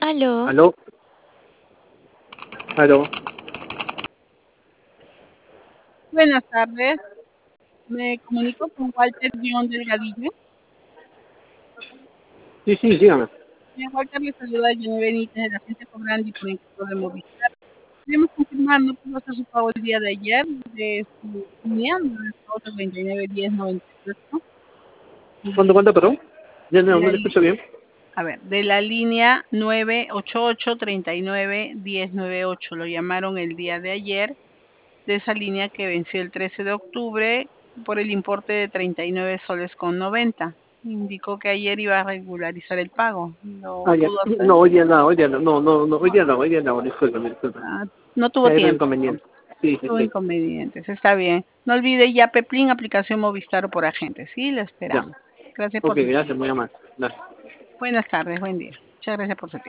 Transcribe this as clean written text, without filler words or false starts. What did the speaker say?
Aló, Aló, aló. Buenas tardes, me comunico con Walter-Delgadillo. Sí, dígame. Walter le saluda a Jenny Benítez de la agencia Cobrandi por encargo de Movistar. Queremos confirmar, no pudo hacer su pago el día de ayer de su línea, 391098. ¿Cuánto, perdón? Ya De no, la, no le escucho bien. de la línea 988-391098. Lo llamaron el día de ayer, de esa línea que venció el 13 de octubre por el importe de 39 soles con 90. Indicó que ayer iba a regularizar el pago. ¿Lo Ya. pudo hacer? No, hoy día no, hoy día no, discúlpame. Ah, no tuvo Ya era un tiempo. inconveniente. Sí. Tuvo inconvenientes. Está bien. No olvide ya Peplín, aplicación Movistar por agente. Sí, lo Ya. esperamos. Gracias Ok, por su tiempo. gracias, muy amable. Gracias. Buenas tardes, buen día. Muchas gracias por su tiempo.